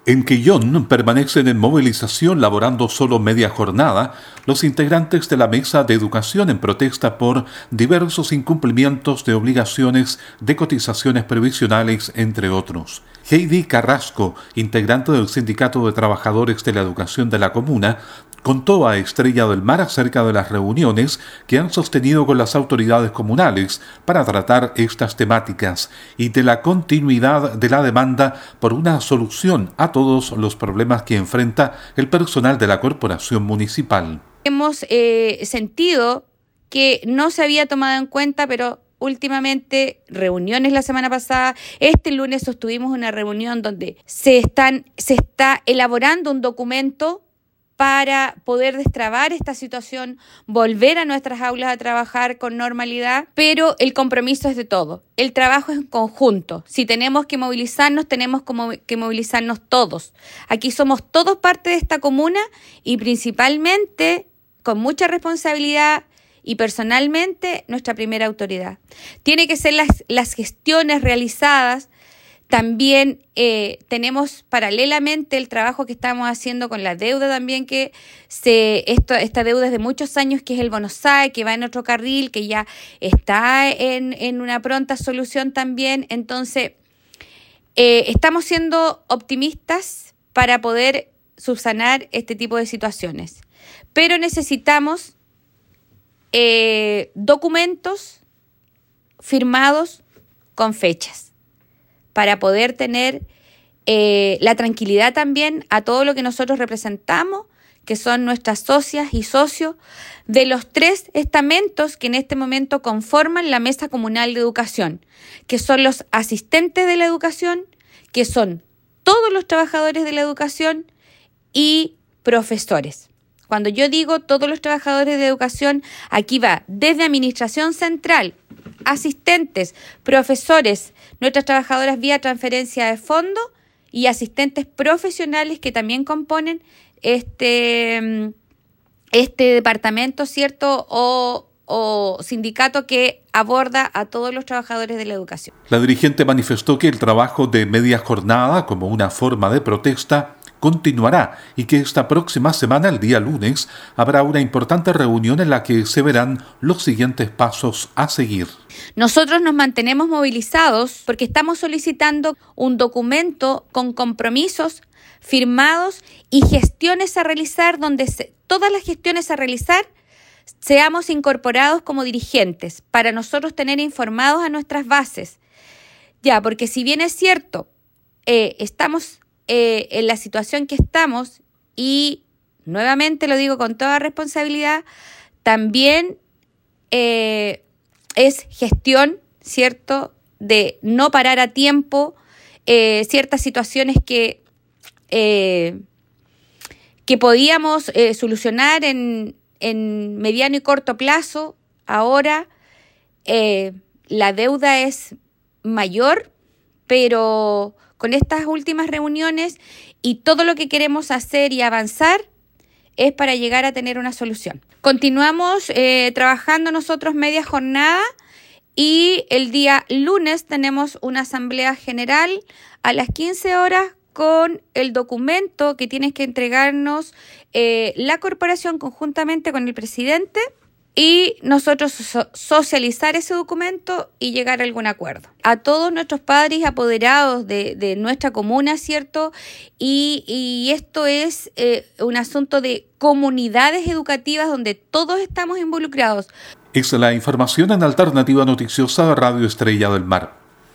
En Quellón permanecen en movilización laborando solo media jornada los integrantes de la Mesa de Educación en protesta por diversos incumplimientos de obligaciones de cotizaciones previsionales, entre otros. Heidi Carrasco, integrante del Sindicato de Trabajadores de la Educación de la Comuna, contó a Estrella del Mar acerca de las reuniones que han sostenido con las autoridades comunales para tratar estas temáticas y de la continuidad de la demanda por una solución a todos los problemas que enfrenta el personal de la corporación municipal. Hemos sentido que no se había tomado en cuenta, pero últimamente, reuniones la semana pasada, este lunes sostuvimos una reunión donde se está elaborando un documento para poder destrabar esta situación, volver a nuestras aulas a trabajar con normalidad, pero el compromiso es de todo. El trabajo es en conjunto. Si tenemos que movilizarnos, tenemos que movilizarnos todos. Aquí somos todos parte de esta comuna y principalmente, con mucha responsabilidad y personalmente, nuestra primera autoridad. Tiene que ser las gestiones realizadas. También tenemos paralelamente el trabajo que estamos haciendo con la deuda también, que esta deuda es de muchos años, que es el Bonosai, que va en otro carril, que ya está en una pronta solución también. Entonces, estamos siendo optimistas para poder subsanar este tipo de situaciones. Pero necesitamos documentos firmados con fechas, para poder tener la tranquilidad también a todo lo que nosotros representamos, que son nuestras socias y socios de los 3 estamentos que en este momento conforman la Mesa Comunal de Educación, que son los asistentes de la educación, que son todos los trabajadores de la educación y profesores. Cuando yo digo todos los trabajadores de educación, aquí va desde administración central, asistentes, profesores, nuestras trabajadoras vía transferencia de fondo y asistentes profesionales que también componen este departamento, ¿cierto? O sindicato que aborda a todos los trabajadores de la educación. La dirigente manifestó que el trabajo de media jornada como una forma de protesta continuará y que esta próxima semana, el día lunes, habrá una importante reunión en la que se verán los siguientes pasos a seguir. Nosotros nos mantenemos movilizados porque estamos solicitando un documento con compromisos firmados y gestiones a realizar, donde todas las gestiones a realizar seamos incorporados como dirigentes para nosotros tener informados a nuestras bases. Ya, porque si bien es cierto, estamos en la situación que estamos, y nuevamente lo digo con toda responsabilidad, también es gestión, ¿cierto?, de no parar a tiempo ciertas situaciones que podíamos solucionar en mediano y corto plazo. Ahora la deuda es mayor, pero con estas últimas reuniones y todo lo que queremos hacer y avanzar es para llegar a tener una solución. Continuamos trabajando nosotros media jornada y el día lunes tenemos una asamblea general a las 15 horas con el documento que tiene que entregarnos la corporación conjuntamente con el presidente, y nosotros socializar ese documento y llegar a algún acuerdo. A todos nuestros padres apoderados de nuestra comuna, ¿cierto? Y esto es un asunto de comunidades educativas donde todos estamos involucrados. Es la información en Alternativa Noticiosa de Radio Estrella del Mar.